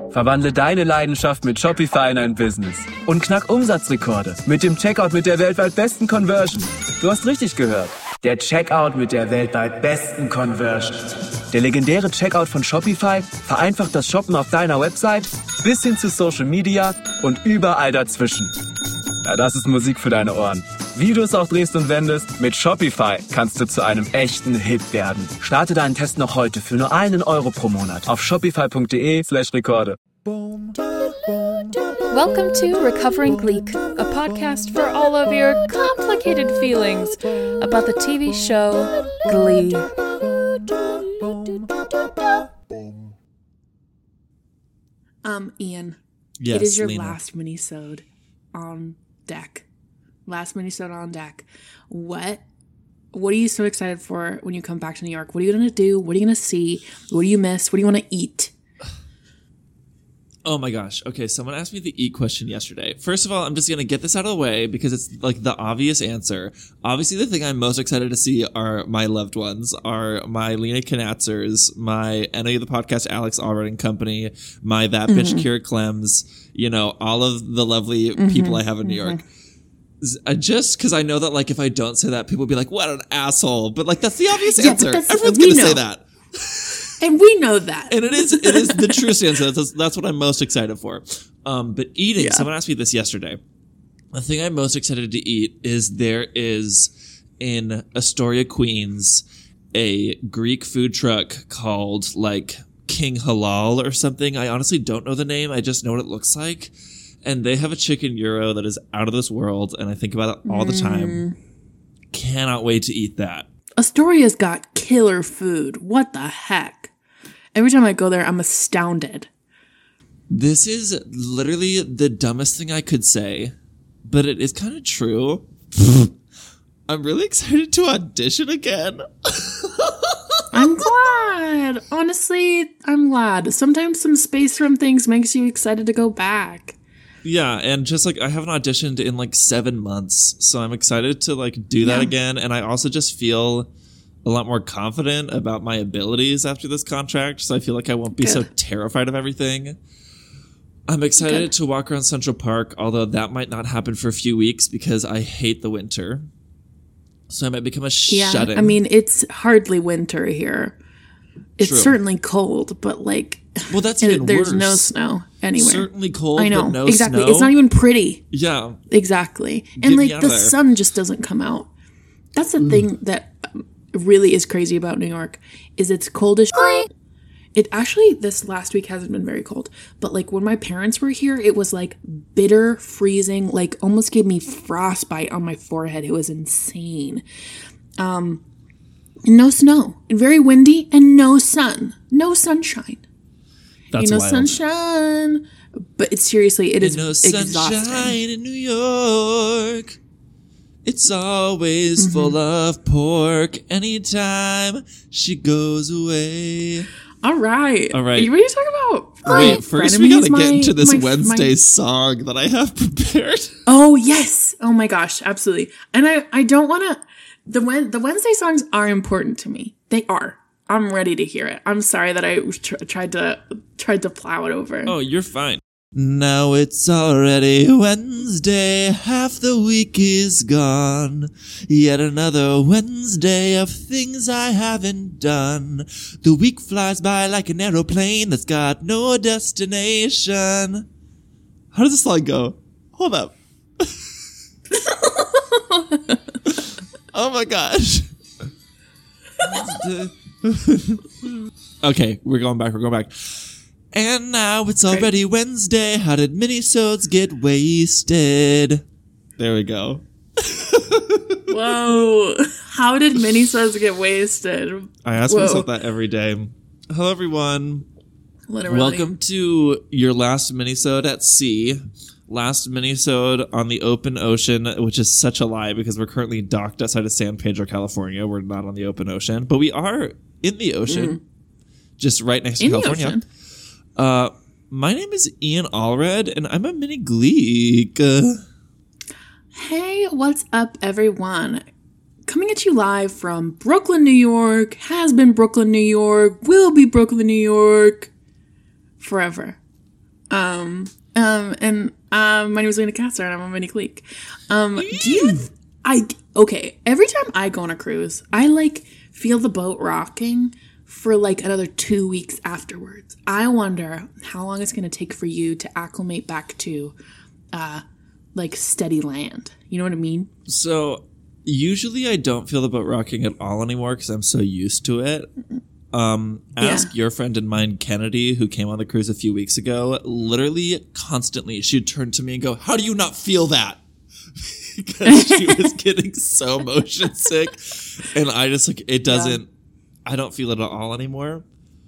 Verwandle deine Leidenschaft mit Shopify in ein Business. Und knack Umsatzrekorde mit dem Checkout mit der weltweit besten Conversion. Du hast richtig gehört. Der Checkout mit der weltweit besten Conversion. Der legendäre Checkout von Shopify vereinfacht das Shoppen auf deiner Website bis hin zu Social Media und überall dazwischen. Ja, das ist Musik für deine Ohren. Wie du es auch drehst und wendest, mit Shopify kannst du zu einem echten Hit werden. Starte deinen Test noch heute für nur €1 pro Monat auf shopify.de/Rekorde. Welcome to Recovering Gleek, a podcast for all of your complicated feelings about the TV show Glee. Ian. Yes, it is your Lena. last mini-sode on deck. Last mini-sode on deck. What are you so excited for when you come back to New York? What are you going to do? What are you going to see? What do you miss? What do you want to eat? Oh my gosh. Okay, someone asked me the eat question yesterday. First of all, I'm just going to get this out of the way because it's like the obvious answer. Obviously, the thing I'm most excited to see are my loved ones, are my Lena Knatzers, my NA the podcast Alex Allred and Company, my That Bitch Kira Clems, you know, all of the lovely people I have in New York. Just because I know that, like, if I don't say that, people will be like, what an asshole. But, like, that's the obvious answer. Everyone's going to say that. And we know that. And it is the truest answer. That's what I'm most excited for. But eating, someone asked me this yesterday. The thing I'm most excited to eat is there is in Astoria, Queens, a Greek food truck called like King Halal or something. I honestly don't know the name. I just know what it looks like. And they have a chicken gyro that is out of this world. And I think about it all the time. Cannot wait to eat that. Astoria's got killer food. What the heck? Every time I go there, I'm astounded. This is literally the dumbest thing I could say, but it is kind of true. I'm really excited to audition again. I'm glad. Honestly, I'm glad. Sometimes some space from things makes you excited to go back. Yeah, and just like I haven't auditioned in like 7 months, so I'm excited to like do that again. And I also just feel a lot more confident about my abilities after this contract, so I feel like I won't be so terrified of everything. I'm excited to walk around Central Park, although that might not happen for a few weeks because I hate the winter. So I might become a shut-in. I mean, it's hardly winter here. It's True. certainly cold, but like, well, that's even there's worse. no snow anywhere. Certainly cold, I know, but no exactly. snow. It's not even pretty. Yeah. Exactly. Get And me like out the of there. sun just doesn't come out. That's the thing that really is crazy about New York is it's cold as shit. It actually, this last week hasn't been very cold, but like when my parents were here, it was like bitter, freezing, like almost gave me frostbite on my forehead. It was insane. No snow, very windy, and no sun, no sunshine. That's no wild. sunshine. But it's seriously, it is no exhausting. sunshine in New York. It's always full of pork anytime she goes away. All right. All right. Are you ready to talk about? Wait, first we gotta get into this my- Wednesday song that I have prepared. Oh, yes. Oh my gosh, absolutely. And I don't want to, the Wednesday songs are important to me. They are. I'm ready to hear it. I'm sorry that I tried to plow it over. Oh, you're fine. Now it's already Wednesday, half the week is gone. Yet another Wednesday of things I haven't done. The week flies by like an aeroplane that's got no destination. How does this song go? Hold up. Oh my gosh. Okay, we're going back. And now it's already Wednesday. How did minisodes get wasted? There we go. Whoa. How did minisodes get wasted? I ask myself that every day. Hello, everyone. Literally. Welcome to your last minisode at sea. Last minisode on the open ocean, which is such a lie because we're currently docked outside of San Pedro, California. We're not on the open ocean, but we are in the ocean, just right next to In the California. ocean. My name is Ian Allred, and I'm a mini Gleek. Hey, what's up, everyone? Coming at you live from Brooklyn, New York, has been Brooklyn, New York, will be Brooklyn, New York, forever. And my name is Lena Kasser, and I'm on Mini Cleek. Okay, every time I go on a cruise, I like feel the boat rocking for like another 2 weeks afterwards. I wonder how long it's going to take for you to acclimate back to like steady land. You know what I mean? So usually I don't feel the boat rocking at all anymore because I'm so used to it. Ask your friend and mine, Kennedy, who came on the cruise a few weeks ago. Literally constantly she'd turn to me and go, "How do you not feel that?" Because she was getting so motion sick. And I just like, it doesn't, I don't feel it at all anymore.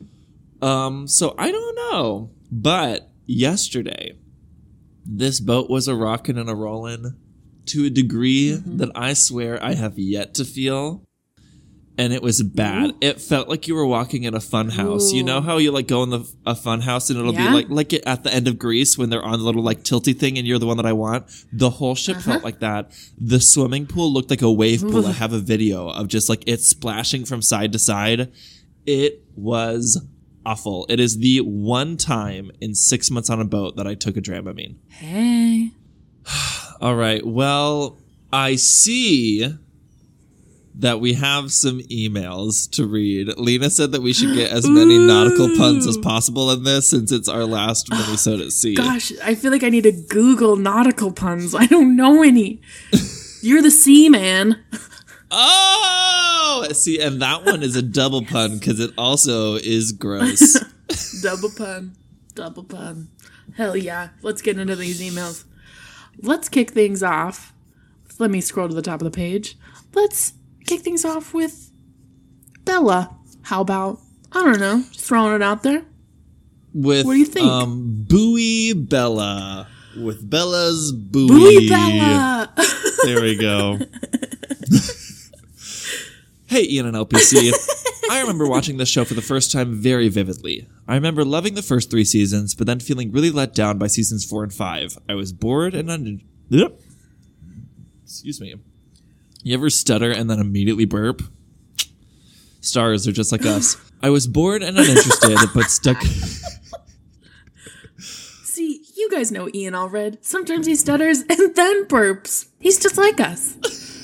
So I don't know. But yesterday, this boat was a rockin' and a rollin' to a degree that I swear I have yet to feel. And it was bad. Ooh. It felt like you were walking in a fun house. Ooh. You know how you like go in a fun house and it'll be like it at the end of Grease when they're on the little like tilty thing and you're the one that I want? The whole ship felt like that. The swimming pool looked like a wave pool. I have a video of just like it splashing from side to side. It was awful. It is the one time in 6 months on a boat that I took a Dramamine. Hey. All right. Well, I see that we have some emails to read. Lena said that we should get as many nautical puns as possible in this since it's our last Minnesota at Sea. Gosh, I feel like I need to Google nautical puns. I don't know any. You're the sea man. Oh! See, and that one is a double pun because it also is gross. Double pun. Double pun. Hell yeah. Let's get into these emails. Let's kick things off. Let me scroll to the top of the page. Let's kick things off with Bella. How about, I don't know, just throwing it out there. With, what do you think? Buoy Bella. With Bella's buoy. Buoy Bella! There we go. Hey, Ian and LPC. I remember watching this show for the first time very vividly. I remember loving the first 3 seasons, but then feeling really let down by seasons 4 and 5. I was bored and Excuse me. You ever stutter and then immediately burp? Stars are just like us. I was bored and uninterested, but stuck... See, you guys know Ian Allred. Sometimes he stutters and then burps. He's just like us.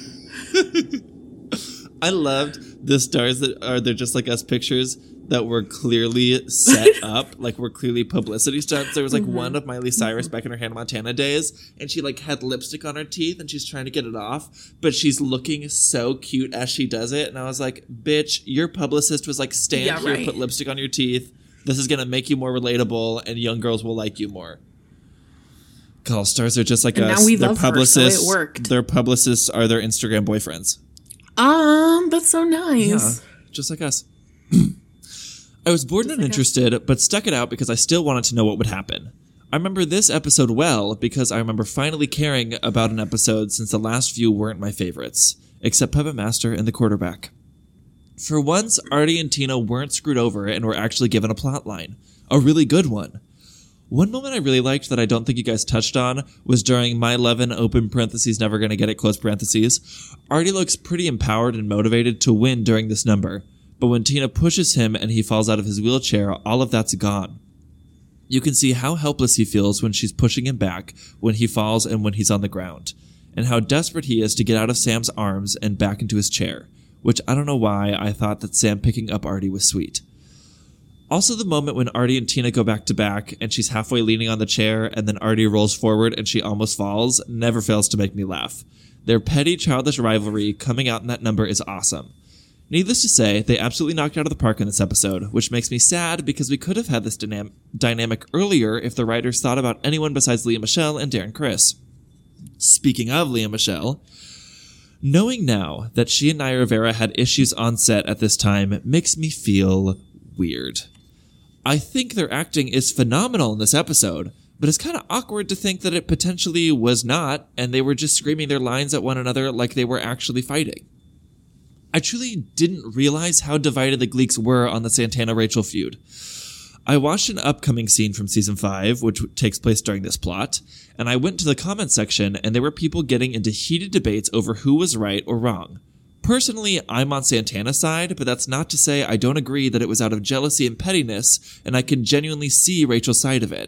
I loved the stars that are they're just like us pictures that were clearly set up, like were clearly publicity stunts. There was like one of Miley Cyrus back in her Hannah Montana days, and she like had lipstick on her teeth and she's trying to get it off, but she's looking so cute as she does it. And I was like, bitch, your publicist was like, stand here, put lipstick on your teeth. This is going to make you more relatable and young girls will like you more. All stars are just like and us. Now we their love publicists, her, so it worked. Their publicists are their Instagram boyfriends. That's so nice. Yeah, just like us. I was bored and uninterested, but stuck it out because I still wanted to know what would happen. I remember this episode well because I remember finally caring about an episode since the last few weren't my favorites, except Puppet Master and the quarterback. For once, Artie and Tina weren't screwed over and were actually given a plot line. A really good one. One moment I really liked that I don't think you guys touched on was during My Levin, open parentheses, never gonna get it, close parentheses. Artie looks pretty empowered and motivated to win during this number, but when Tina pushes him and he falls out of his wheelchair, all of that's gone. You can see how helpless he feels when she's pushing him back, when he falls and when he's on the ground, and how desperate he is to get out of Sam's arms and back into his chair, which I don't know why I thought that Sam picking up Artie was sweet. Also, the moment when Artie and Tina go back to back and she's halfway leaning on the chair and then Artie rolls forward and she almost falls never fails to make me laugh. Their petty, childish rivalry coming out in that number is awesome. Needless to say, they absolutely knocked out of the park in this episode, which makes me sad because we could have had this dynamic earlier if the writers thought about anyone besides Leah Michele and Darren Criss. Speaking of Leah Michele, knowing now that she and Naya Rivera had issues on set at this time makes me feel weird. I think their acting is phenomenal in this episode, but it's kind of awkward to think that it potentially was not, and they were just screaming their lines at one another like they were actually fighting. I truly didn't realize how divided the Gleeks were on the Santana-Rachel feud. I watched an upcoming scene from season 5, which takes place during this plot, and I went to the comment section and there were people getting into heated debates over who was right or wrong. Personally, I'm on Santana's side, but that's not to say I don't agree that it was out of jealousy and pettiness, and I can genuinely see Rachel's side of it.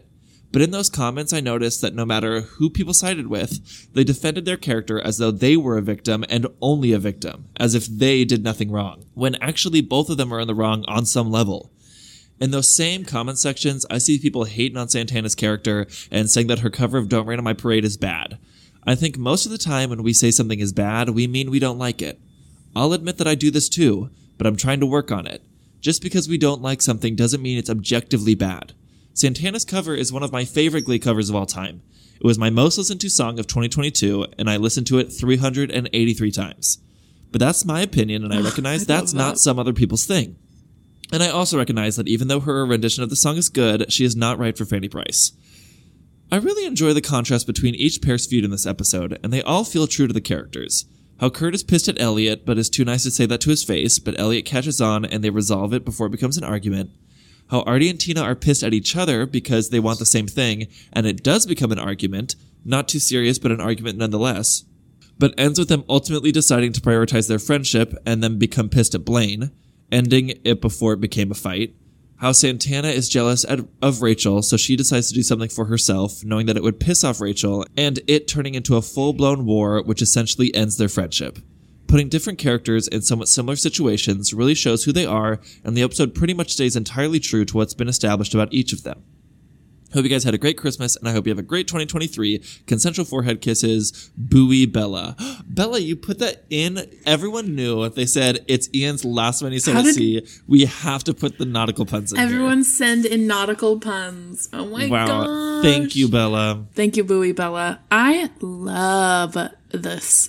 But in those comments, I noticed that no matter who people sided with, they defended their character as though they were a victim and only a victim, as if they did nothing wrong, when actually both of them are in the wrong on some level. In those same comment sections, I see people hating on Santana's character and saying that her cover of Don't Rain on My Parade is bad. I think most of the time when we say something is bad, we mean we don't like it. I'll admit that I do this too, but I'm trying to work on it. Just because we don't like something doesn't mean it's objectively bad. Santana's cover is one of my favorite Glee covers of all time. It was my most listened to song of 2022, and I listened to it 383 times. But that's my opinion, and I recognize that's not some other people's thing. And I also recognize that even though her rendition of the song is good, she is not right for Fanny Price. I really enjoy the contrast between each pair's feud in this episode, and they all feel true to the characters. How Kurt is pissed at Elliot, but is too nice to say that to his face, but Elliot catches on and they resolve it before it becomes an argument. How Artie and Tina are pissed at each other because they want the same thing, and it does become an argument, not too serious, but an argument nonetheless, but ends with them ultimately deciding to prioritize their friendship and then become pissed at Blaine, ending it before it became a fight. How Santana is jealous of Rachel, so she decides to do something for herself, knowing that it would piss off Rachel, and it turning into a full-blown war, which essentially ends their friendship. Putting different characters in somewhat similar situations really shows who they are, and the episode pretty much stays entirely true to what's been established about each of them. Hope you guys had a great Christmas, and I hope you have a great 2023. Consensual forehead kisses, Buoy Bella. Bella, you put that in. Everyone knew. They said it's Ian's last one he said to see. We have to put the nautical puns in Everyone here. send in nautical puns. Oh my gosh. Thank you, Bella. Thank you, Buoy Bella. I love this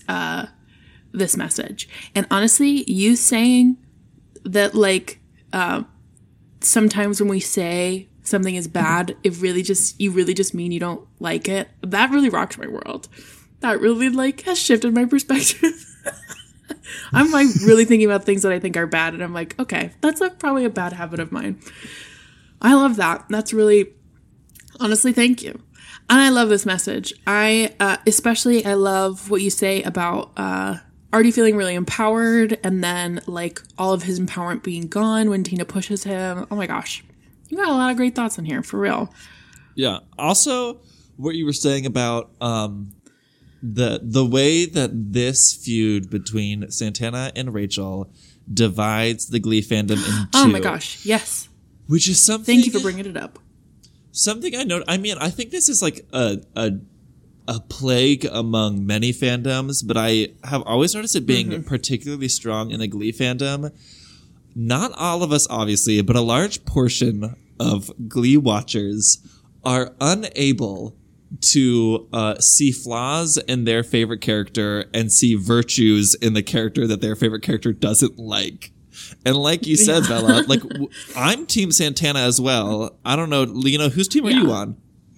this message. And honestly, you saying that, like, sometimes when we say something is bad, you really just mean you don't like it. That really rocks my world. That really, like, has shifted my perspective. I'm, like, really thinking about things that I think are bad, and I'm like, okay, that's probably a bad habit of mine. I love that. That's really, honestly, thank you. And I love this message. I love what you say about Artie feeling really empowered, and then, like, all of his empowerment being gone when Tina pushes him. Oh my gosh. You got a lot of great thoughts in here, for real. Yeah. Also, what you were saying about the way that this feud between Santana and Rachel divides the Glee fandom in two. Oh my gosh, yes. Which is something. Thank you for bringing it up. Something I noticed. I mean, I think this is like a plague among many fandoms, but I have always noticed it being particularly strong in the Glee fandom. Not all of us, obviously, but a large portion of Glee watchers are unable to see flaws in their favorite character and see virtues in the character that their favorite character doesn't like. And like you said, Bella, like I'm Team Santana as well. I don't know, Lena, whose team are you on?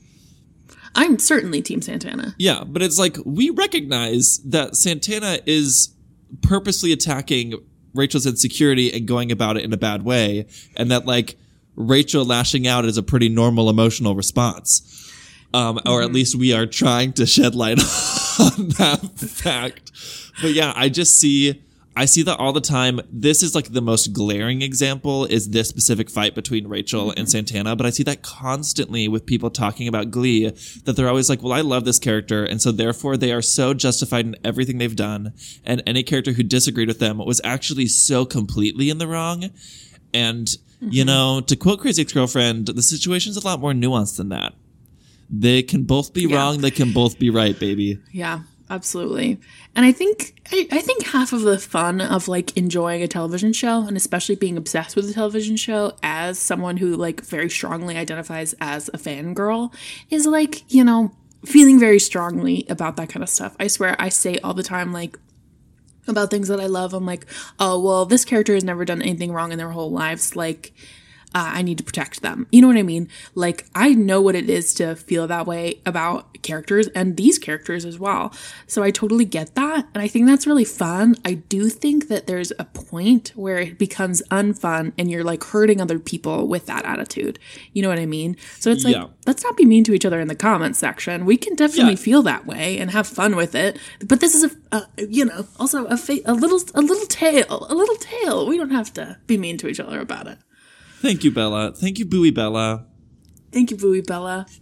I'm certainly Team Santana. Yeah, but it's like we recognize that Santana is purposely attacking Rachel's insecurity and going about it in a bad way, and that, like, Rachel lashing out is a pretty normal emotional response. Or at least we are trying to shed light on that fact. But yeah, I see that all the time. This is like the most glaring example is this specific fight between Rachel and Santana. But I see that constantly with people talking about Glee, that they're always like, well, I love this character. And so therefore they are so justified in everything they've done. And any character who disagreed with them was actually so completely in the wrong. And, you know, to quote Crazy Ex-Girlfriend, the situation's a lot more nuanced than that. They can both be wrong. They can both be right, baby. Yeah. Absolutely. And I think half of the fun of, like, enjoying a television show, and especially being obsessed with a television show as someone who, like, very strongly identifies as a fangirl, is, like, you know, feeling very strongly about that kind of stuff. I swear I say all the time, like, about things that I love, I'm like, oh, well, this character has never done anything wrong in their whole lives, like, I need to protect them. You know what I mean? Like, I know what it is to feel that way about characters and these characters as well. So I totally get that. And I think that's really fun. I do think that there's a point where it becomes unfun and you're, like, hurting other people with that attitude. You know what I mean? So it's like, let's not be mean to each other in the comments section. We can definitely feel that way and have fun with it. But this is also a little tale. We don't have to be mean to each other about it. Thank you, Bella. Thank you, Buoy Bella. Thank you, Buoy Bella.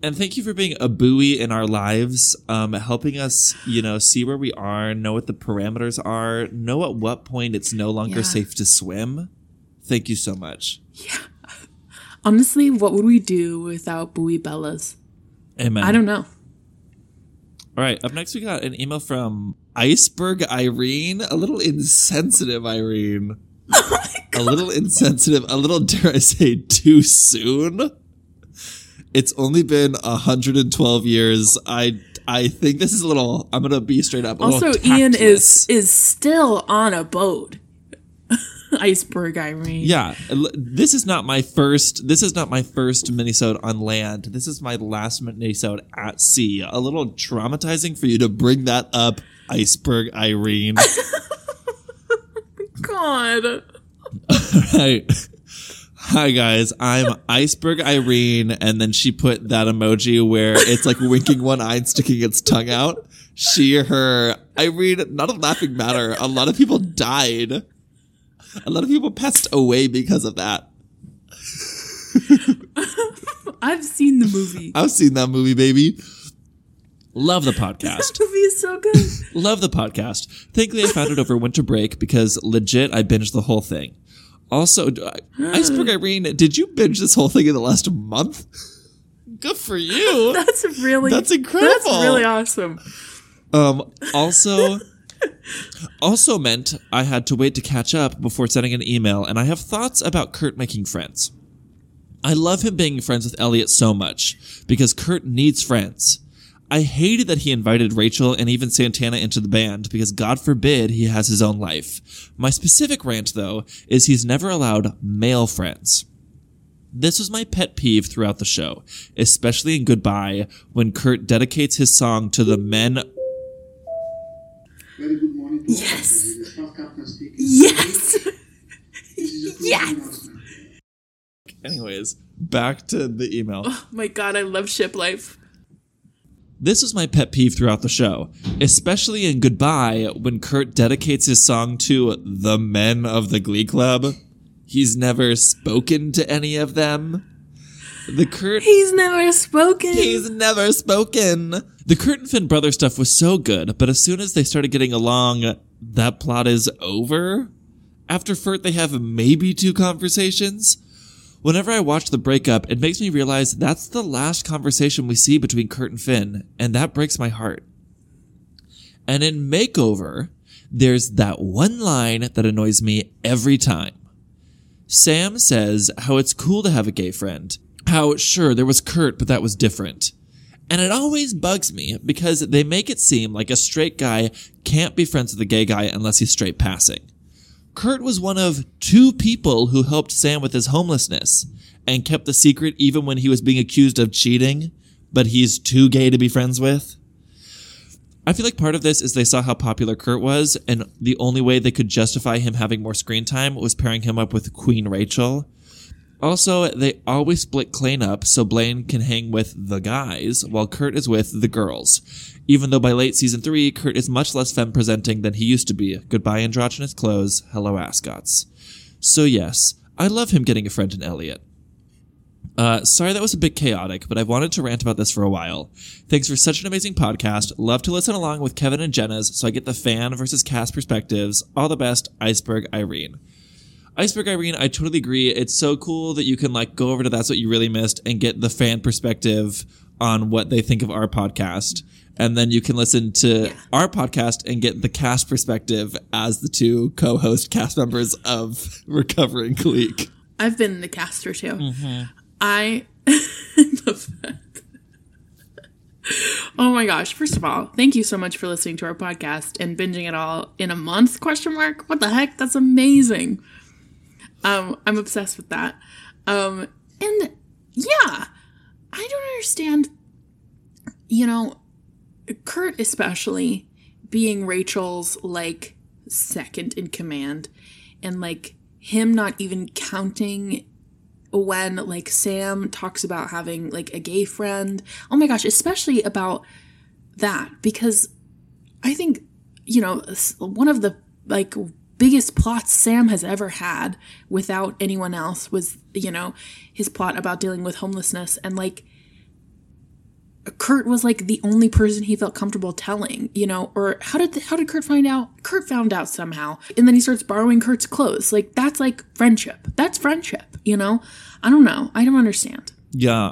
And thank you for being a buoy in our lives, helping us, see where we are, know what the parameters are, know at what point it's no longer safe to swim. Thank you so much. Yeah. Honestly, what would we do without buoy Bellas? Amen. I don't know. All right. Up next, we got an email from Iceberg Irene. A little insensitive Irene. Oh my God. A little insensitive. A little, dare I say, too soon. It's only been 112 years. I think this is a little, I'm going to be straight up. Also, Ian is still on a boat. Iceberg Irene. Yeah. This is not my first minisode on land. This is my last minisode at sea. A little traumatizing for you to bring that up, Iceberg Irene. God. All right. Hi guys, I'm Iceberg Irene, and then she put that emoji where it's like winking one eye and sticking its tongue out. She, her. Irene, not a laughing matter. A lot of people died. A lot of people passed away because of that. I've seen the movie. I've seen that movie, baby. Love the podcast. That movie is so good. Love the podcast. Thankfully, I found it over winter break because legit, I binged the whole thing. Also, Iceberg Irene, did you binge this whole thing in the last month? Good for you. That's incredible. That's really awesome. Also meant I had to wait to catch up before sending an email, and I have thoughts about Kurt making friends. I love him being friends with Elliot so much because Kurt needs friends. I hated that he invited Rachel and even Santana into the band because God forbid he has his own life. My specific rant, though, is he's never allowed male friends. This was my pet peeve throughout the show, especially in Goodbye, when Kurt dedicates his song to the men. Very good morning. Yes. Yes. Yes. Anyways, back to the email. Oh my God, I love ship life. This was my pet peeve throughout the show, especially in Goodbye when Kurt dedicates his song to the men of the Glee Club. He's never spoken to any of them. He's never spoken. The Kurt and Finn brother stuff was so good, but as soon as they started getting along, that plot is over. After Furt, they have maybe 2 conversations. Whenever I watch the breakup, it makes me realize that's the last conversation we see between Kurt and Finn, and that breaks my heart. And in Makeover, there's that one line that annoys me every time. Sam says how it's cool to have a gay friend, how sure there was Kurt, but that was different. And it always bugs me because they make it seem like a straight guy can't be friends with a gay guy unless he's straight passing. Kurt was one of 2 people who helped Sam with his homelessness and kept the secret even when he was being accused of cheating, but he's too gay to be friends with. I feel like part of this is they saw how popular Kurt was, and the only way they could justify him having more screen time was pairing him up with Queen Rachel. Also, they always split Klaine up so Blaine can hang with the guys while Kurt is with the girls. Even though by late season 3, Kurt is much less femme-presenting than he used to be. Goodbye androgynous clothes, hello ascots. So yes, I love him getting a friend in Elliot. Sorry that was a bit chaotic, but I've wanted to rant about this for a while. Thanks for such an amazing podcast. Love to listen along with Kevin and Jenna's so I get the fan versus cast perspectives. All the best, Iceberg Irene. Iceberg Irene, I totally agree. It's so cool that you can go over to That's What You Really Missed and get the fan perspective on what they think of our podcast. And then you can listen to our podcast and get the cast perspective as the 2 co-host cast members of Recovering Gleek. I've been the caster too. Mm-hmm. I love that. Oh my gosh. First of all, thank you so much for listening to our podcast and binging it all in a month, ? What the heck? That's amazing. I'm obsessed with that. And yeah, I don't understand, Kurt especially being Rachel's second in command and him not even counting when Sam talks about having a gay friend. Oh my gosh, especially about that, because I think, one of the biggest plots Sam has ever had without anyone else was, his plot about dealing with homelessness. And Kurt was like the only person he felt comfortable telling, you know, or how did Kurt find out? Kurt found out somehow. And then he starts borrowing Kurt's clothes. Like, that's like friendship. That's friendship, you know? I don't know. I don't understand. Yeah.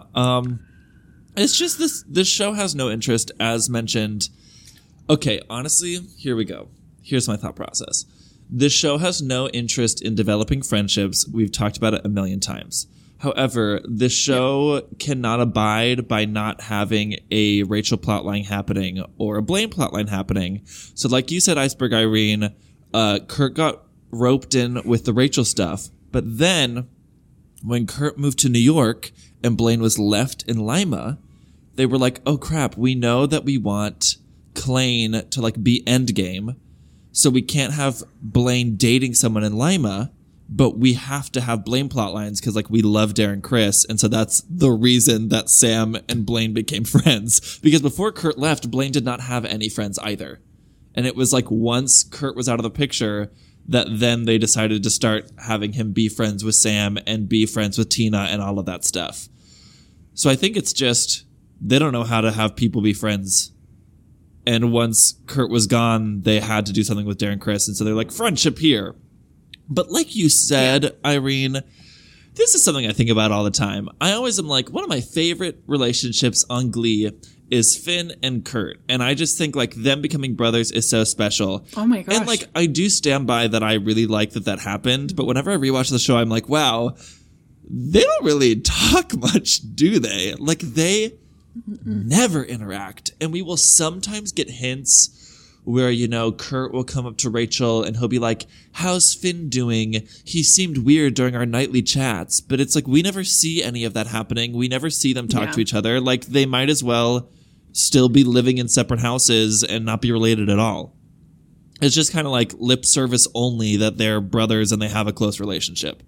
It's just this show has no interest, as mentioned. Okay, honestly, here we go. Here's my thought process. This show has no interest in developing friendships. We've talked about it a million times. However, this show cannot abide by not having a Rachel plotline happening or a Blaine plotline happening. So like you said, Iceberg Irene, Kurt got roped in with the Rachel stuff. But then when Kurt moved to New York and Blaine was left in Lima, they were like, oh crap, we know that we want Klaine to like be endgame. So we can't have Blaine dating someone in Lima, but we have to have Blaine plot lines because like we love Darren Criss. And so that's the reason that Sam and Blaine became friends. Because before Kurt left, Blaine did not have any friends either. And it was like once Kurt was out of the picture that then they decided to start having him be friends with Sam and be friends with Tina and all of that stuff. So I think it's just they don't know how to have people be friends. And once Kurt was gone, they had to do something with Darren Criss. And so they're like, friendship here. But like you said, Irene, this is something I think about all the time. I always am like, one of my favorite relationships on Glee is Finn and Kurt. And I just think like them becoming brothers is so special. Oh my gosh. And like, I do stand by that I really like that happened. But whenever I rewatch the show, I'm like, wow, they don't really talk much, do they? Like they never interact. And we will sometimes get hints where, you know, Kurt will come up to Rachel and he'll be like, how's Finn doing? He seemed weird during our nightly chats. But it's like, we never see any of that happening. We never see them talk to each other. Like, they might as well still be living in separate houses and not be related at all. It's just kind of like lip service only that they're brothers and they have a close relationship.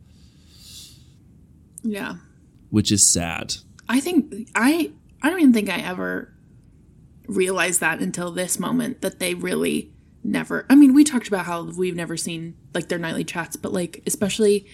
Yeah. Which is sad. I don't even think I ever realized that until this moment, that they really never, I mean, we talked about how we've never seen like their nightly chats, but like especially,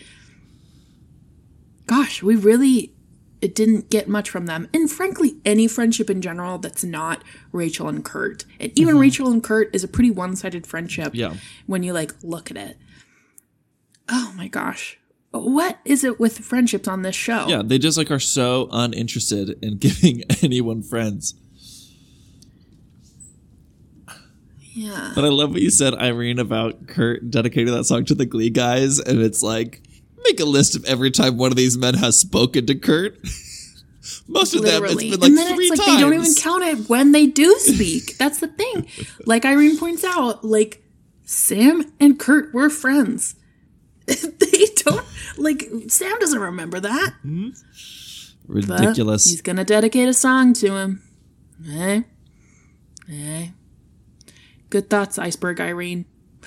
gosh, it didn't get much from them. And frankly, any friendship in general that's not Rachel and Kurt, and even Rachel and Kurt is a pretty one-sided friendship when you like look at it. Oh my gosh. What is it with friendships on this show? Yeah, they just like are so uninterested in giving anyone friends. Yeah. But I love what you said, Irene, about Kurt dedicating that song to the Glee guys. And it's like, make a list of every time one of these men has spoken to Kurt. Most of them, it's been like and then 3 it's like times. They don't even count it when they do speak. That's the thing. Like Irene points out, like Sam and Kurt were friends. They don't, like, Sam doesn't remember that. Ridiculous. But he's gonna dedicate a song to him. Hey. Good thoughts, Iceberg Irene.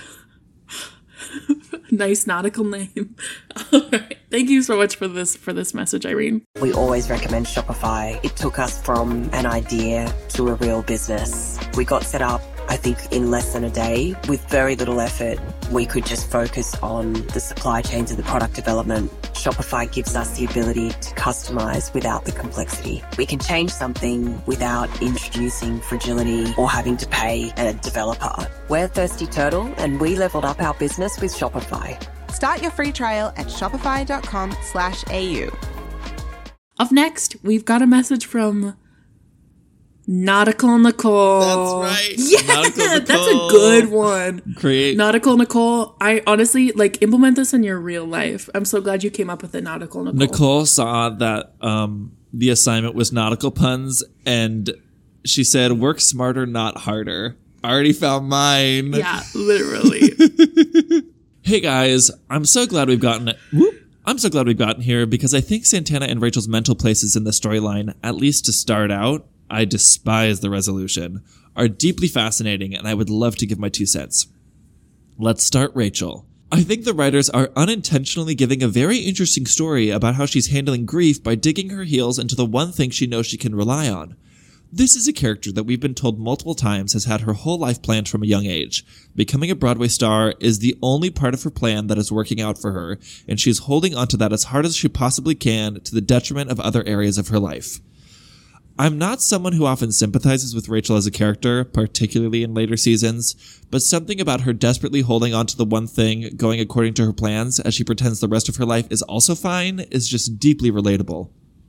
Nice nautical name. All right. Thank you so much for this message, Irene. We always recommend Shopify. It took us from an idea to a real business. We got set up, I think, in less than a day. With very little effort, we could just focus on the supply chains and the product development. Shopify gives us the ability to customize without the complexity. We can change something without introducing fragility or having to pay a developer. We're Thirsty Turtle, and we leveled up our business with Shopify. Start your free trial at shopify.com/au. Up next, we've got a message from Nautical Nicole. That's right. Yeah, Nautical Nicole. That's a good one. Great. Nautical Nicole. I honestly, like, implement this in your real life. I'm so glad you came up with it, Nautical Nicole. Nicole saw that the assignment was nautical puns, and she said, work smarter, not harder. I already found mine. Yeah, literally. Hey guys, I'm so glad we've gotten here because I think Santana and Rachel's mental places in the storyline, at least to start out, I despise the resolution, are deeply fascinating, and I would love to give my 2 cents. Let's start Rachel. I think the writers are unintentionally giving a very interesting story about how she's handling grief by digging her heels into the one thing she knows she can rely on. This is a character that we've been told multiple times has had her whole life planned from a young age. Becoming a Broadway star is the only part of her plan that is working out for her, and she's holding onto that as hard as she possibly can to the detriment of other areas of her life. I'm not someone who often sympathizes with Rachel as a character, particularly in later seasons, but something about her desperately holding on to the one thing going according to her plans as she pretends the rest of her life is also fine is just deeply relatable.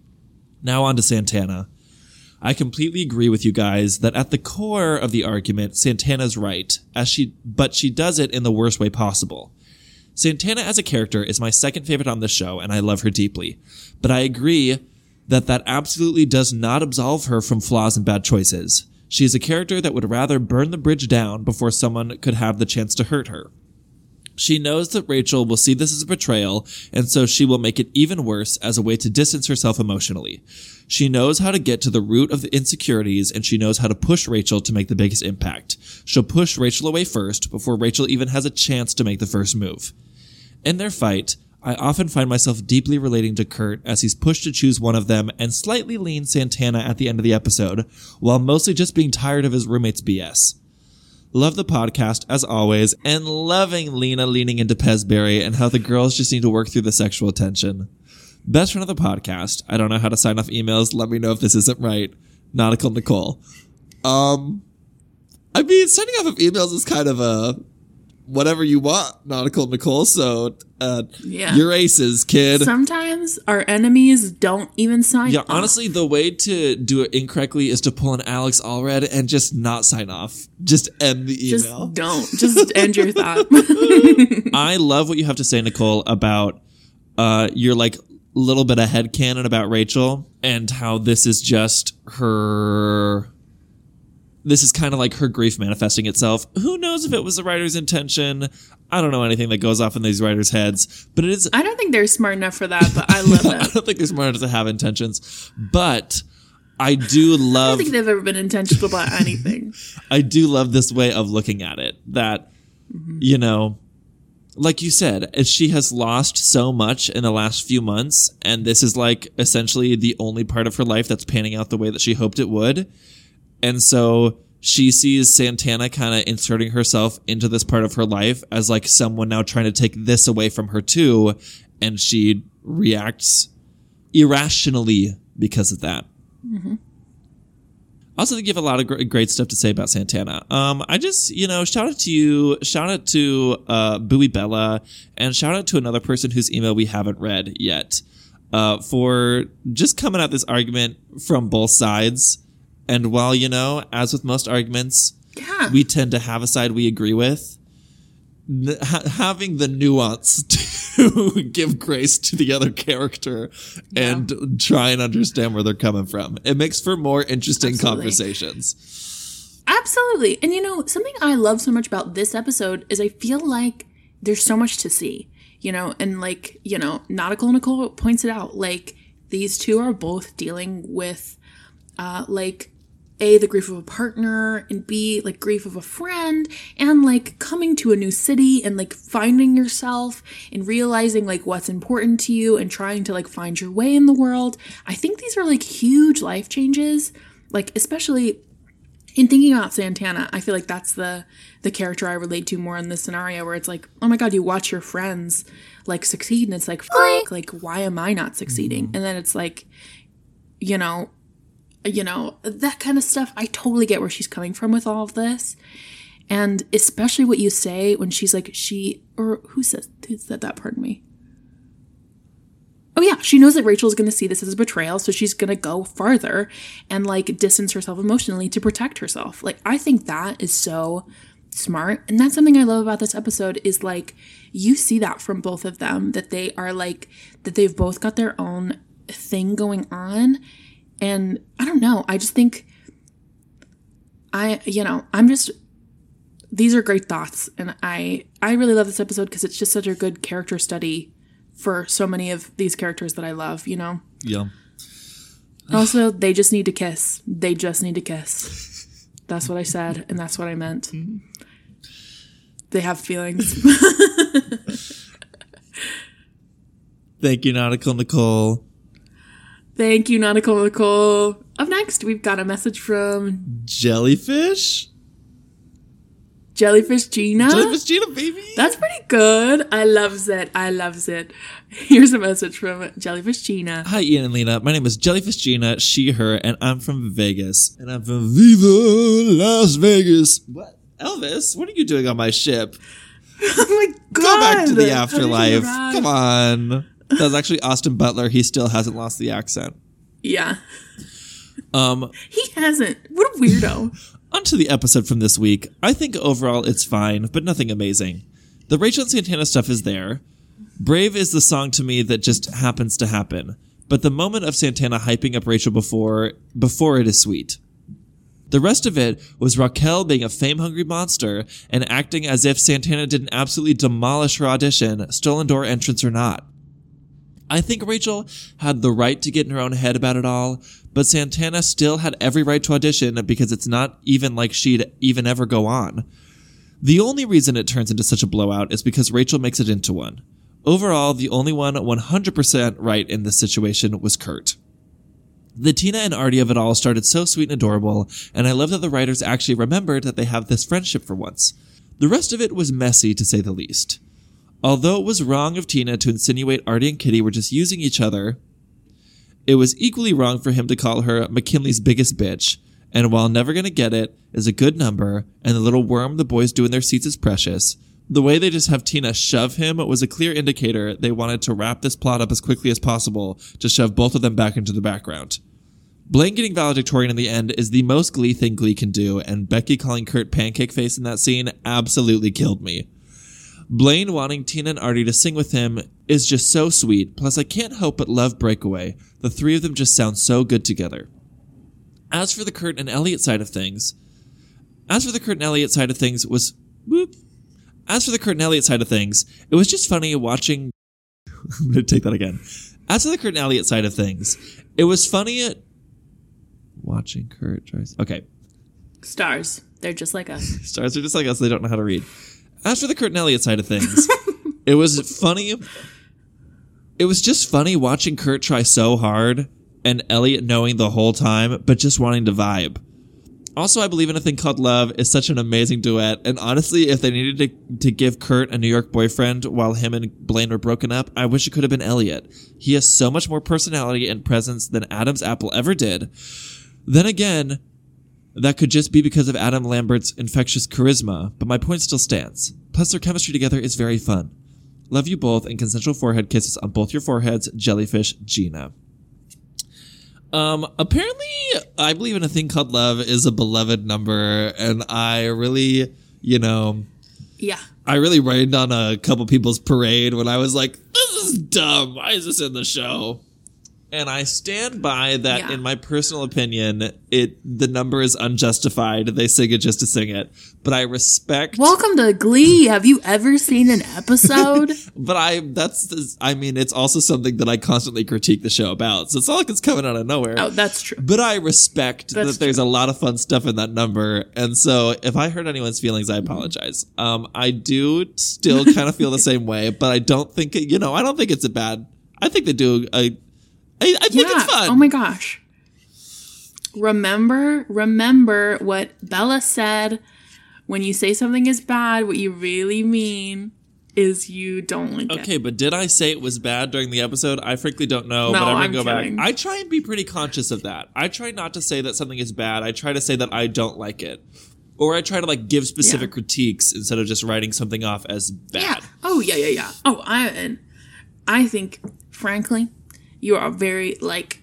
Now on to Santana. I completely agree with you guys that at the core of the argument, Santana's right, but she does it in the worst way possible. Santana as a character is my second favorite on this show, and I love her deeply. But I agree that absolutely does not absolve her from flaws and bad choices. She is a character that would rather burn the bridge down before someone could have the chance to hurt her. She knows that Rachel will see this as a betrayal, and so she will make it even worse as a way to distance herself emotionally. She knows how to get to the root of the insecurities, and she knows how to push Rachel to make the biggest impact. She'll push Rachel away first, before Rachel even has a chance to make the first move. In their fight, I often find myself deeply relating to Kurt as he's pushed to choose one of them and slightly leans Santana at the end of the episode, while mostly just being tired of his roommate's BS. Love the podcast, as always, and loving Lena leaning into Pezberry and how the girls just need to work through the sexual tension. Best friend of the podcast. I don't know how to sign off emails. Let me know if this isn't right. Nautical Nicole. I mean, signing off of emails is kind of a whatever you want, Nautical Nicole, so your aces, kid. Sometimes our enemies don't even sign off. Honestly, the way to do it incorrectly is to pull an Alex Allred and just not sign off. Just end the email. Just end your thought. I love what you have to say, Nicole, about your like little bit of headcanon about Rachel and how this is just her... This is kind of like her grief manifesting itself. Who knows if it was the writer's intention? I don't know anything that goes off in these writers' heads, but it is... I don't think they're smart enough for that, but I love it. I don't think they're smart enough to have intentions, but I do love... I don't think they've ever been intentional about anything. I do love this way of looking at it, that, you know, like you said, she has lost so much in the last few months, and this is like essentially the only part of her life that's panning out the way that she hoped it would. And so she sees Santana kind of inserting herself into this part of her life as like someone now trying to take this away from her too. And she reacts irrationally because of that. Mm-hmm. I also think you have a lot of great stuff to say about Santana. I just, shout out to you, shout out to Bowie Bella, and shout out to another person whose email we haven't read yet for just coming at this argument from both sides. And while, as with most arguments, we tend to have a side we agree with, having the nuance to give grace to the other character and try and understand where they're coming from. It makes for more interesting conversations. Absolutely. And, something I love so much about this episode is I feel like there's so much to see, and like, Nautical Nicole points it out, like these two are both dealing with, like, A, the grief of a partner, and B, like grief of a friend, and like coming to a new city and like finding yourself and realizing like what's important to you and trying to like find your way in the world. I think these are like huge life changes, like especially in thinking about Santana. I feel like that's the character I relate to more in this scenario, where it's like, oh my God, you watch your friends like succeed and it's like, fuck, like why am I not succeeding? And then it's like, that kind of stuff. I totally get where she's coming from with all of this. And especially what you say when she's like, who said that? Pardon me. Oh yeah. She knows that Rachel's going to see this as a betrayal. So she's going to go farther and like distance herself emotionally to protect herself. Like, I think that is so smart. And that's something I love about this episode is like, you see that from both of them, that they are like, that they've both got their own thing going on. And I don't know, I just think these are great thoughts. And I really love this episode because it's just such a good character study for so many of these characters that I love, Yeah. Also, they just need to kiss. They just need to kiss. That's what I said, and that's what I meant. Mm-hmm. They have feelings. Thank you, Nautical Nicole. Thank you, Nautical Nicole. Up next, we've got a message from... Jellyfish? Jellyfish Gina? Jellyfish Gina, baby! That's pretty good. I loves it. I loves it. Here's a message from Jellyfish Gina. Hi, Ian and Lena. My name is Jellyfish Gina, she, her, and I'm from Vegas. And I'm from Viva Las Vegas. What? Elvis, what are you doing on my ship? Oh my God. Go back to the How did you afterlife. arrive? Come on. That was actually Austin Butler. He still hasn't lost the accent. Yeah. He hasn't. What a weirdo. On to the episode from this week. I think overall it's fine, but nothing amazing. The Rachel and Santana stuff is there. Brave is the song to me that just happens to happen. But the moment of Santana hyping up Rachel before it is sweet. The rest of it was Raquel being a fame-hungry monster and acting as if Santana didn't absolutely demolish her audition, stolen door entrance or not. I think Rachel had the right to get in her own head about it all, but Santana still had every right to audition because it's not even like she'd even ever go on. The only reason it turns into such a blowout is because Rachel makes it into one. Overall, the only one 100% right in this situation was Kurt. The Tina and Artie of it all started so sweet and adorable, and I love that the writers actually remembered that they have this friendship for once. The rest of it was messy, to say the least. Although it was wrong of Tina to insinuate Artie and Kitty were just using each other, it was equally wrong for him to call her McKinley's biggest bitch, and while Never Gonna Get It is a good number, and the little worm the boys do in their seats is precious, the way they just have Tina shove him was a clear indicator they wanted to wrap this plot up as quickly as possible to shove both of them back into the background. Blaine getting valedictorian in the end is the most Glee thing Glee can do, and Becky calling Kurt pancake face in that scene absolutely killed me. Blaine wanting Tina and Artie to sing with him is just so sweet, plus I can't help but love Breakaway. The three of them just sound so good together. As for the Kurt and Elliot side of things, it was just funny watching... I'm going to take that again. As for the Kurt and Elliot side of things, it was funny watching Kurt try... Okay. Stars. They're just like us. Stars are just like us. They don't know how to read. As for the Kurt and Elliot side of things, it was funny. It was just funny watching Kurt try so hard and Elliot knowing the whole time, but just wanting to vibe. Also, I Believe in a Thing Called Love is such an amazing duet, and honestly, if they needed to give Kurt a New York boyfriend while him and Blaine were broken up, I wish it could have been Elliot. He has so much more personality and presence than Adam's Apple ever did. Then again, that could just be because of Adam Lambert's infectious charisma, but my point still stands. Plus, their chemistry together is very fun. Love you both, and consensual forehead kisses on both your foreheads, Jellyfish Gina. Apparently, I Believe in a Thing Called Love is a beloved number, and I really, Yeah. I really rained on a couple people's parade when I was like, this is dumb. Why is this in the show? And I stand by that. Yeah. In my personal opinion, the number is unjustified. They sing it just to sing it. But I respect... Welcome to Glee. Have you ever seen an episode? But it's also something that I constantly critique the show about. So it's not like it's coming out of nowhere. Oh, that's true. But I respect That's that there's a lot of fun stuff in that number. And so if I hurt anyone's feelings, I apologize. I do still kind of feel the same way, but I don't think I don't think it's a bad... I think they do I think it's fun. Oh my gosh. Remember what Bella said. When you say something is bad, what you really mean is you don't like it. Okay, but did I say it was bad during the episode? I frankly don't know, No, but I'm I'm going to go kidding. back. I try and be pretty conscious of that. I try not to say that something is bad. I try to say that I don't like it. Or I try to give specific critiques instead of just writing something off as bad. Yeah. Oh, yeah. Oh, I think, frankly, you are very,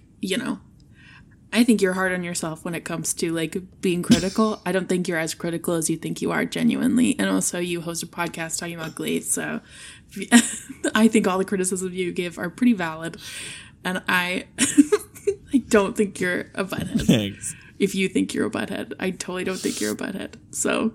I think you're hard on yourself when it comes to, being critical. I don't think you're as critical as you think you are, genuinely. And also, you host a podcast talking about Glee, so I think all the criticism you give are pretty valid. And I don't think you're a butthead. Thanks. If you think you're a butthead. I totally don't think you're a butthead, so...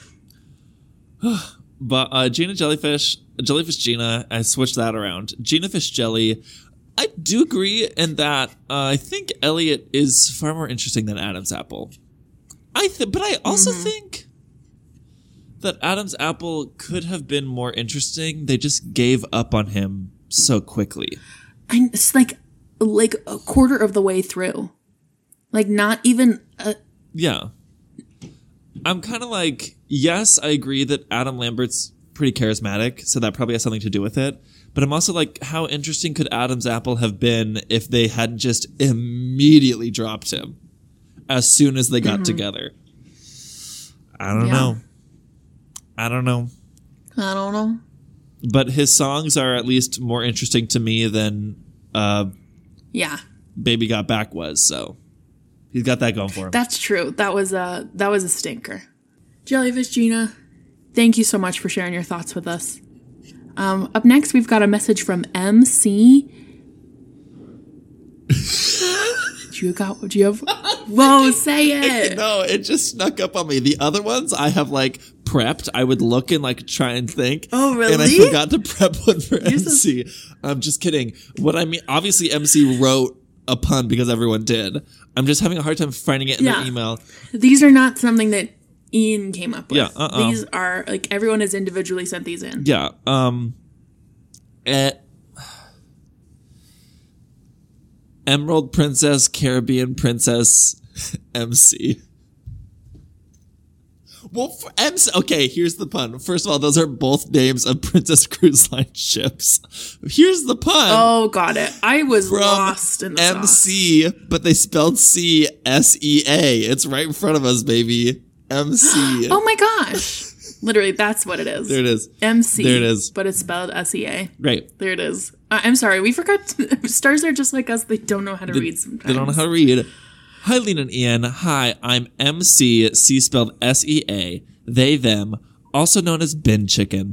But Jellyfish Gina, I switched that around. Gina Fish Jelly... I do agree in that I think Elliot is far more interesting than Adam's Apple. But I also think that Adam's Apple could have been more interesting. They just gave up on him so quickly. And it's like a quarter of the way through. Not even... Yeah. I'm kind of yes, I agree that Adam Lambert's pretty charismatic, so that probably has something to do with it. But I'm also like, how interesting could Adam's apple have been if they hadn't just immediately dropped him as soon as they got together? I don't know. I don't know. But his songs are at least more interesting to me than Baby Got Back was, so he's got that going for him. That's true. That was a stinker. Jellyfish Gina, thank you so much for sharing your thoughts with us. Up next, we've got a message from MC. Do you have? Whoa, say it. No, it just snuck up on me. The other ones I have like prepped. I would look and like try and think. Oh, really? And I forgot to prep one for MC. I'm just kidding. What I mean, obviously MC wrote a pun because everyone did. I'm just having a hard time finding it in the email. These are not something that Ian came up with. Yeah, These are like everyone has individually sent these in. Yeah. Emerald Princess, Caribbean Princess, MC. Well, for MC, okay, here's the pun. First of all, those are both names of Princess Cruise Line ships. Here's the pun. Oh, got it. I was lost in the MC, sauce. But they spelled C-S-E-A. It's right in front of us, baby. MC. Oh my gosh. Literally, that's what it is. There it is. MC. There it is. But it's spelled S-E-A. Right. There it is. I'm sorry. We forgot. Stars are just like us. They don't know how to read sometimes. They don't know how to read. Hi, Lena and Ian. Hi, I'm MC, C spelled S-E-A, they, them, also known as Bin Chicken.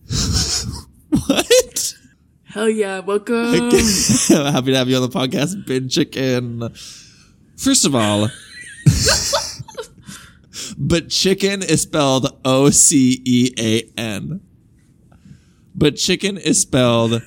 What? Hell yeah. Welcome. I'm happy to have you on the podcast, Bin Chicken. First of all... But chicken is spelled O-C-E-A-N. But chicken is spelled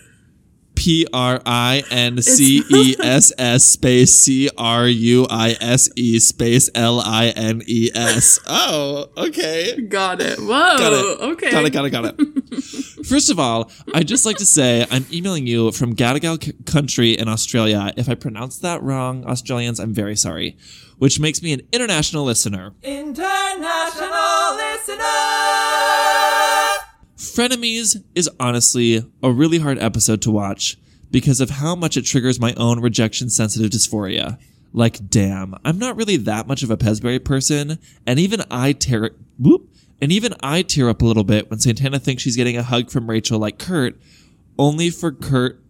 P-R-I-N-C-E-S-S space C-R-U-I-S-E space L-I-N-E-S. Oh, okay. Got it. Whoa. Got it. Okay. Got it. First of all, I'd just like to say I'm emailing you from Gadigal country in Australia. If I pronounced that wrong, Australians, I'm very sorry. Which makes me an international listener. International listener! Frenemies is honestly a really hard episode to watch because of how much it triggers my own rejection-sensitive dysphoria. Like, damn, I'm not really that much of a Pesbury person, and even I tear up a little bit when Santana thinks she's getting a hug from Rachel like Kurt, only for Kurt...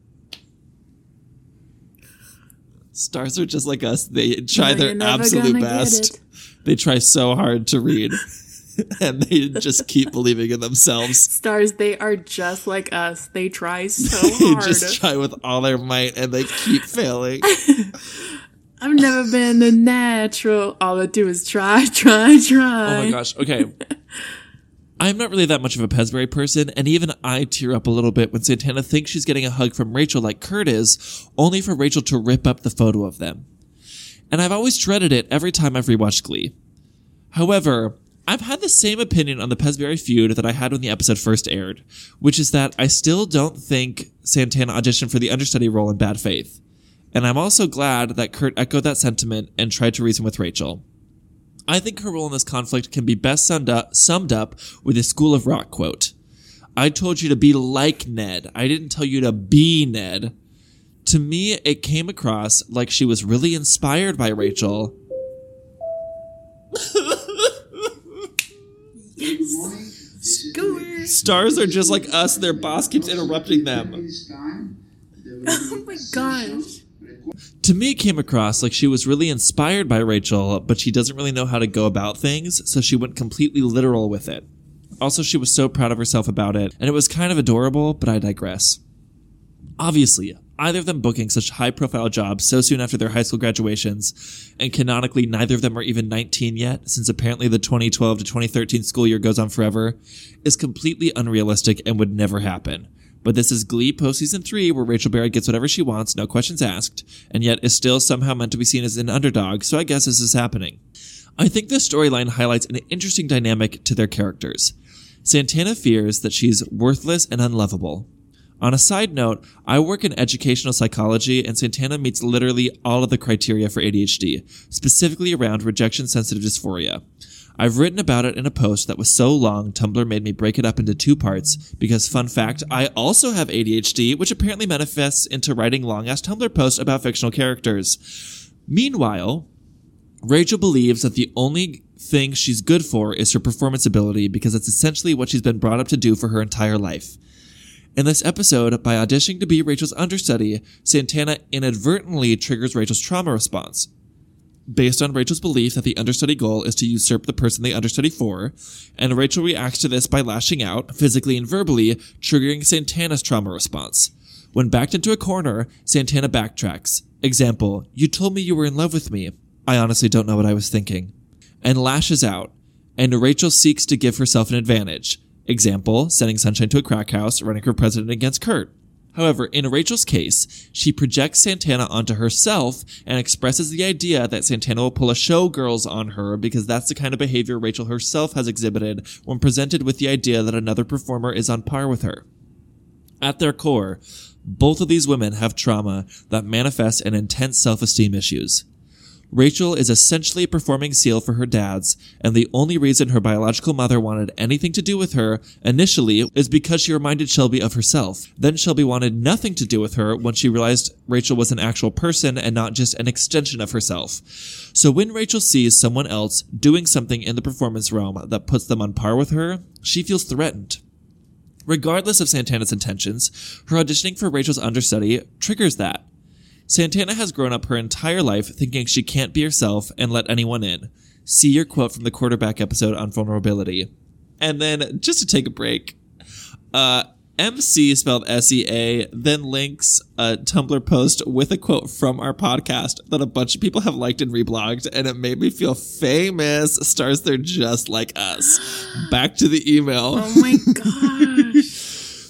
Stars are just like us. They try their absolute best. They try so hard to read. And they just keep believing in themselves. Stars, they are just like us. They try so hard. They just try with all their might and they keep failing. I've never been a natural. All I do is try. Oh my gosh. Okay. I'm not really that much of a Pesbury person, and even I tear up a little bit when Santana thinks she's getting a hug from Rachel like Kurt is, only for Rachel to rip up the photo of them. And I've always dreaded it every time I've rewatched Glee. However, I've had the same opinion on the Pesbury feud that I had when the episode first aired, which is that I still don't think Santana auditioned for the understudy role in bad faith. And I'm also glad that Kurt echoed that sentiment and tried to reason with Rachel. I think her role in this conflict can be best summed up with a School of Rock quote. I told you to be like Ned. I didn't tell you to be Ned. To me, it came across like she was really inspired by Rachel. Stars are just like us. Their boss keeps interrupting them. Oh my gosh. To me, it came across like she was really inspired by Rachel, but she doesn't really know how to go about things, so she went completely literal with it. Also, she was so proud of herself about it, and it was kind of adorable, but I digress. Obviously, either of them booking such high-profile jobs so soon after their high school graduations, and canonically neither of them are even 19 yet, since apparently the 2012 to 2013 school year goes on forever, is completely unrealistic and would never happen. But this is Glee post-season 3, where Rachel Berry gets whatever she wants, no questions asked, and yet is still somehow meant to be seen as an underdog, so I guess this is happening. I think this storyline highlights an interesting dynamic to their characters. Santana fears that she's worthless and unlovable. On a side note, I work in educational psychology, and Santana meets literally all of the criteria for ADHD, specifically around rejection-sensitive dysphoria. I've written about it in a post that was so long, Tumblr made me break it up into 2 parts because, fun fact, I also have ADHD, which apparently manifests into writing long-ass Tumblr posts about fictional characters. Meanwhile, Rachel believes that the only thing she's good for is her performance ability because it's essentially what she's been brought up to do for her entire life. In this episode, by auditioning to be Rachel's understudy, Santana inadvertently triggers Rachel's trauma response. Based on Rachel's belief that the understudy goal is to usurp the person they understudy for, and Rachel reacts to this by lashing out, physically and verbally, triggering Santana's trauma response. When backed into a corner, Santana backtracks. Example, "You told me you were in love with me. I honestly don't know what I was thinking." And lashes out, and Rachel seeks to give herself an advantage. Example, sending Sunshine to a crack house, running for president against Kurt. However, in Rachel's case, she projects Santana onto herself and expresses the idea that Santana will pull a showgirls on her because that's the kind of behavior Rachel herself has exhibited when presented with the idea that another performer is on par with her. At their core, both of these women have trauma that manifests in intense self-esteem issues. Rachel is essentially a performing seal for her dads, and the only reason her biological mother wanted anything to do with her initially is because she reminded Shelby of herself. Then Shelby wanted nothing to do with her when she realized Rachel was an actual person and not just an extension of herself. So when Rachel sees someone else doing something in the performance realm that puts them on par with her, she feels threatened. Regardless of Santana's intentions, her auditioning for Rachel's understudy triggers that. Santana has grown up her entire life thinking she can't be herself and let anyone in. See your quote from the quarterback episode on vulnerability. And then, just to take a break, MC, spelled S-E-A, then links a Tumblr post with a quote from our podcast that a bunch of people have liked and reblogged, and it made me feel famous. Stars, they're just like us. Back to the email. Oh my gosh.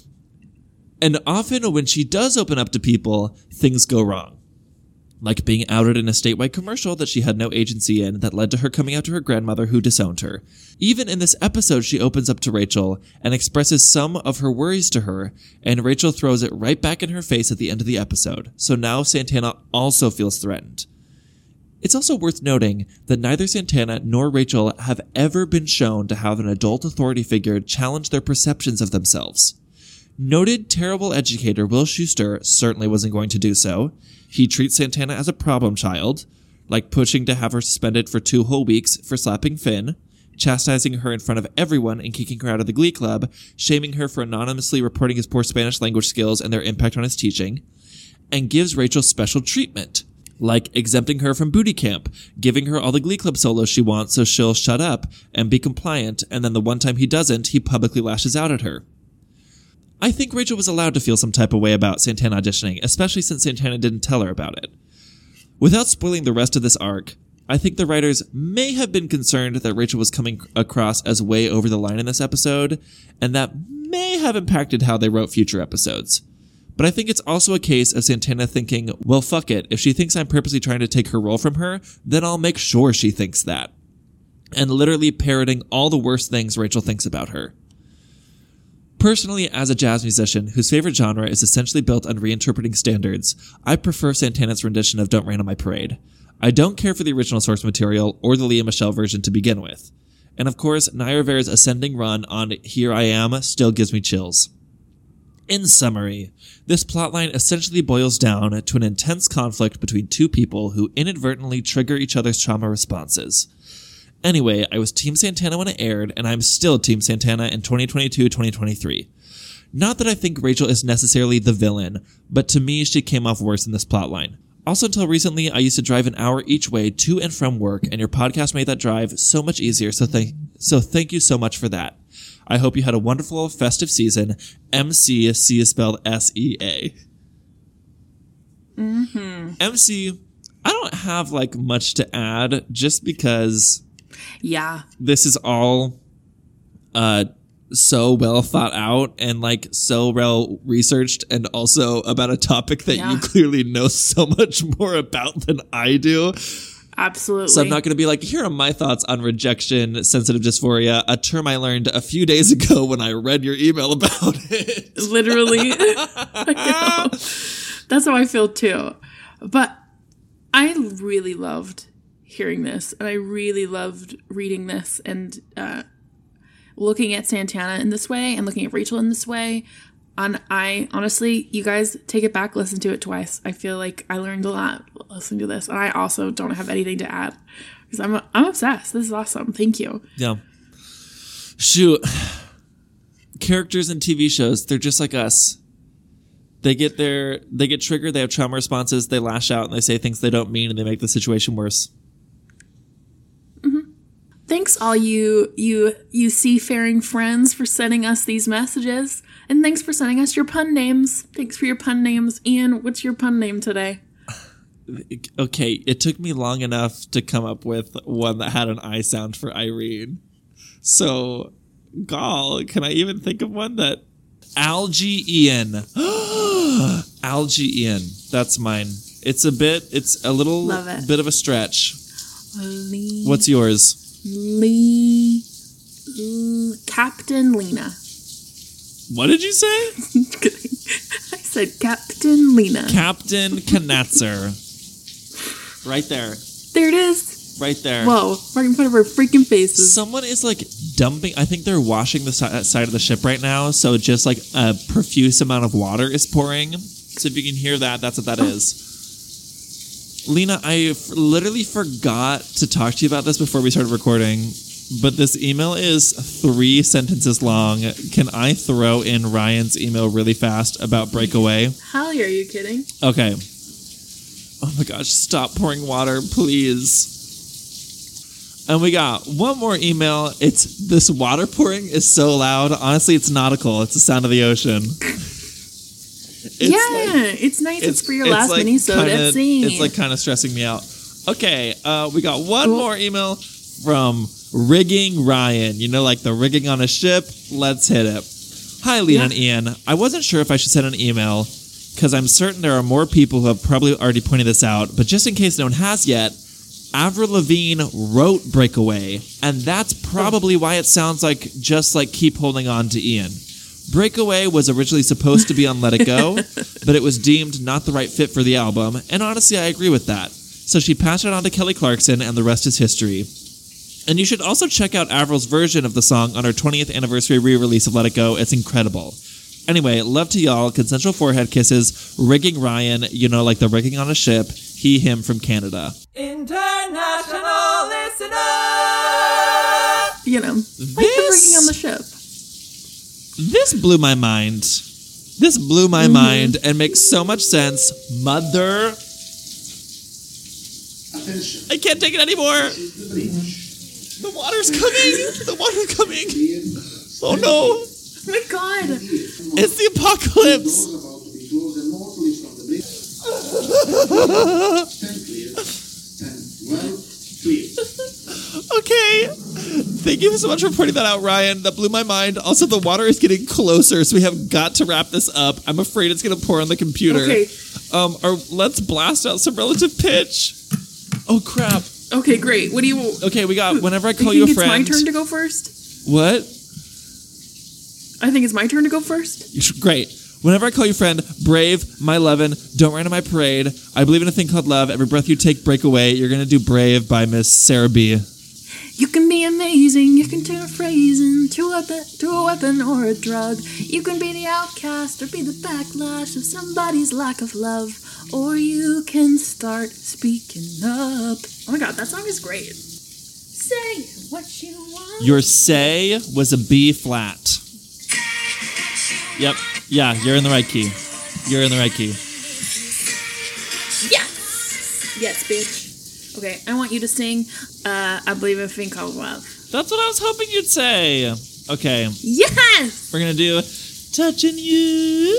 And often when she does open up to people, things go wrong. Like being outed in a statewide commercial that she had no agency in that led to her coming out to her grandmother who disowned her. Even in this episode, she opens up to Rachel and expresses some of her worries to her, and Rachel throws it right back in her face at the end of the episode. So now Santana also feels threatened. It's also worth noting that neither Santana nor Rachel have ever been shown to have an adult authority figure challenge their perceptions of themselves. Noted terrible educator Will Schuester certainly wasn't going to do so. He treats Santana as a problem child, like pushing to have her suspended for 2 whole weeks for slapping Finn, chastising her in front of everyone and kicking her out of the Glee Club, shaming her for anonymously reporting his poor Spanish language skills and their impact on his teaching, and gives Rachel special treatment, like exempting her from booty camp, giving her all the Glee Club solos she wants so she'll shut up and be compliant, and then the one time he doesn't, he publicly lashes out at her. I think Rachel was allowed to feel some type of way about Santana auditioning, especially since Santana didn't tell her about it. Without spoiling the rest of this arc, I think the writers may have been concerned that Rachel was coming across as way over the line in this episode, and that may have impacted how they wrote future episodes. But I think it's also a case of Santana thinking, well, fuck it, if she thinks I'm purposely trying to take her role from her, then I'll make sure she thinks that. And literally parroting all the worst things Rachel thinks about her. Personally, as a jazz musician whose favorite genre is essentially built on reinterpreting standards, I prefer Santana's rendition of Don't Rain on My Parade. I don't care for the original source material or the Leah Michele version to begin with. And of course, Naya Rivera's ascending run on Here I Am still gives me chills. In summary, this plotline essentially boils down to an intense conflict between 2 people who inadvertently trigger each other's trauma responses. Anyway, I was Team Santana when it aired, and I'm still Team Santana in 2022-2023. Not that I think Rachel is necessarily the villain, but to me she came off worse in this plotline. Also, until recently, I used to drive an hour each way to and from work, and your podcast made that drive so much easier, so thank you so much for that. I hope you had a wonderful festive season. MC, C is spelled S-E-A. MC, I don't have much to add, just because... Yeah. This is all so well thought out and so well researched, and also about a topic that you clearly know so much more about than I do. Absolutely. So I'm not going to be here are my thoughts on rejection, sensitive dysphoria, a term I learned a few days ago when I read your email about it. Literally. I know. That's how I feel too. But I really loved hearing this, and I really loved reading this and looking at Santana in this way and looking at Rachel in this way. And I honestly, you guys take it back, listen to it twice. I feel like I learned a lot listening to this, and I also don't have anything to add because I'm obsessed. This is awesome. Thank you. Yeah. Shoot. Characters in TV shows, they're just like us. They get triggered, they have trauma responses, they lash out, and they say things they don't mean, and they make the situation worse. Mm-hmm. Thanks, all you seafaring friends, for sending us these messages, and thanks for sending us your pun names. Thanks for your pun names, Ian. What's your pun name today? Okay, it took me long enough to come up with one that had an I sound for Irene. So, gall, can I even think of one that... Algae Ian. Algae Ian. That's mine. It's a little bit of a stretch. What's yours? Captain Lena. What did you say? I said Captain Lena. Captain Knatzer. Right there. There it is. Right there. Whoa, right in front of our freaking faces. Someone is like dumping, I think they're washing the side of the ship right now, so just like a profuse amount of water is pouring. So if you can hear that, that's what that is. Lena, I literally forgot to talk to you about this before we started recording, but this email is 3 sentences long. Can I throw in Ryan's email really fast about Breakaway? Hell yeah, are you kidding? Okay. Oh my gosh, stop pouring water, please. And we got one more email. This water pouring is so loud. Honestly, it's nautical. It's the sound of the ocean. It's nice. It's for your last mini soda scene. It's like kind of stressing me out. Okay, we got one more email from Rigging Ryan. You know, like the rigging on a ship. Let's hit it. Hi, Lena and Ian. I wasn't sure if I should send an email because I'm certain there are more people who have probably already pointed this out. But just in case no one has yet, Avril Lavigne wrote Breakaway, and that's probably why it sounds like just like Keep Holding On to Ian. Breakaway was originally supposed to be on Let It Go, but it was deemed not the right fit for the album, and honestly, I agree with that. So she passed it on to Kelly Clarkson, and the rest is history. And you should also check out Avril's version of the song on her 20th anniversary re-release of Let It Go. It's incredible. Anyway, love to y'all. Consensual forehead kisses. Rigging Ryan, you know, like the rigging on a ship. He, him from Canada. International listener! You know, like the rigging on the ship. This blew my mind. This blew my mind and makes so much sense. Mother. Attention. I can't take it anymore. The water's coming. The water's coming. Oh no. Oh my god. It's the apocalypse. Okay. Thank you so much for pointing that out, Ryan. That blew my mind. Also, the water is getting closer, so we have got to wrap this up. I'm afraid it's going to pour on the computer. Okay. Let's blast out some relative pitch. Oh, crap. Okay, great. What do you... Okay, we got Whenever I Call You a Friend. I think it's my turn to go first? What? I think it's my turn to go first? Great. Whenever I Call You Friend, Brave, My Lovin', Don't Rain on My Parade, I Believe in a Thing Called Love, Every Breath You Take, Breakaway. You're going to do Brave by Miss Sarah B. You can be amazing, you can turn a phrase into a weapon or a drug. You can be the outcast or be the backlash of somebody's lack of love. Or you can start speaking up. Oh my god, that song is great. Say what you want. Your say was a B flat. Yep. Yeah, you're in the right key. You're in the right key. Yes! Yes, bitch. Okay, I want you to sing I Believe in a Thing Called Love. That's what I was hoping you'd say. Okay. Yes! We're going to do Touching You,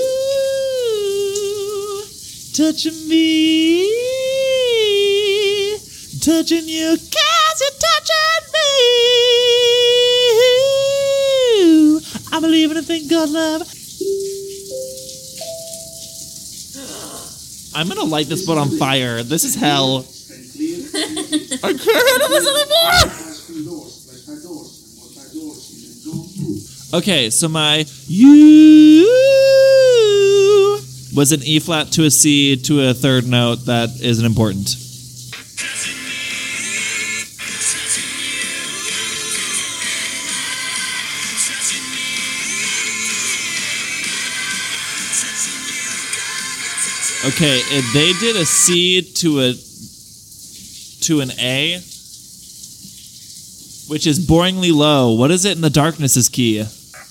Touching Me, Touching You, 'cause you're touching me. I believe in a thing called love. I'm going to light this boat on fire. This is hell. I can't handle this anymore! Okay, so my you was an E flat to a C to a third note that isn't important. Okay, they did a C to an A, which is boringly low. What is it in the darkness' key?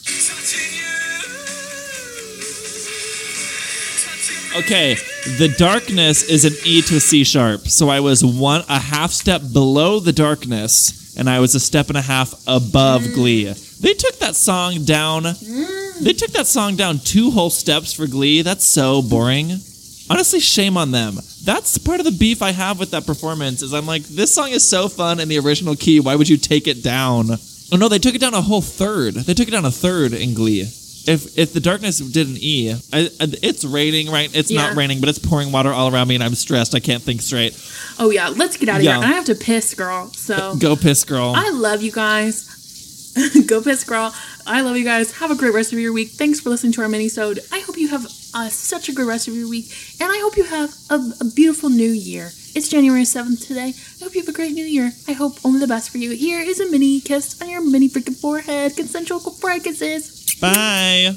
Okay, the darkness is an E to a C sharp. So I was a half step below the darkness, and I was a step and a half above Glee. They took that song down. They took that song down 2 whole steps for Glee. That's so boring. Honestly, shame on them. That's part of the beef I have with that performance, is I'm like, this song is so fun in the original key. Why would you take it down? Oh no, they took it down a whole third. They took it down a third in Glee. If the darkness did an E, it's raining, right? It's not raining, but it's pouring water all around me, and I'm stressed. I can't think straight. Oh yeah, let's get out of here. I have to piss, girl. So go piss, girl. I love you guys. Go piss, girl. I love you guys. Have a great rest of your week. Thanks for listening to our mini-sode. I hope you have such a great rest of your week, and I hope you have a beautiful new year. It's January 7th today. I hope you have a great new year. I hope only the best for you. Here is a mini kiss on your mini freaking forehead. Consensual forehead kisses. Bye.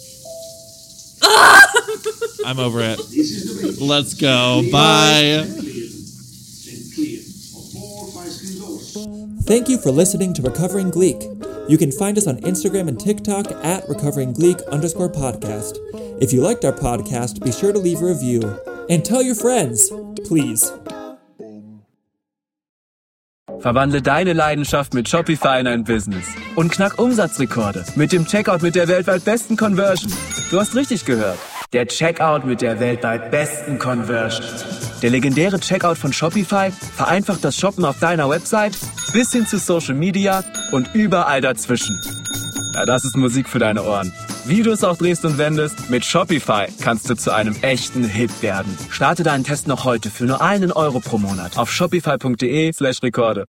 I'm over it. Let's go. Bye. Thank you for listening to Recovering Gleek. You can find us on Instagram and TikTok at recoveringgleek_podcast. If you liked our podcast, be sure to leave a review. And tell your friends, please. Verwandle deine Leidenschaft mit Shopify in ein Business und knack Umsatzrekorde mit dem Checkout mit der weltweit besten Conversion. Du hast richtig gehört. Der Checkout mit der weltweit besten Conversion. Der legendäre Checkout von Shopify vereinfacht das Shoppen auf deiner Website bis hin zu Social Media und überall dazwischen. Ja, das ist Musik für deine Ohren. Wie du es auch drehst und wendest, mit Shopify kannst du zu einem echten Hit werden. Starte deinen Test noch heute für nur €1 pro Monat auf shopify.de/Rekorde.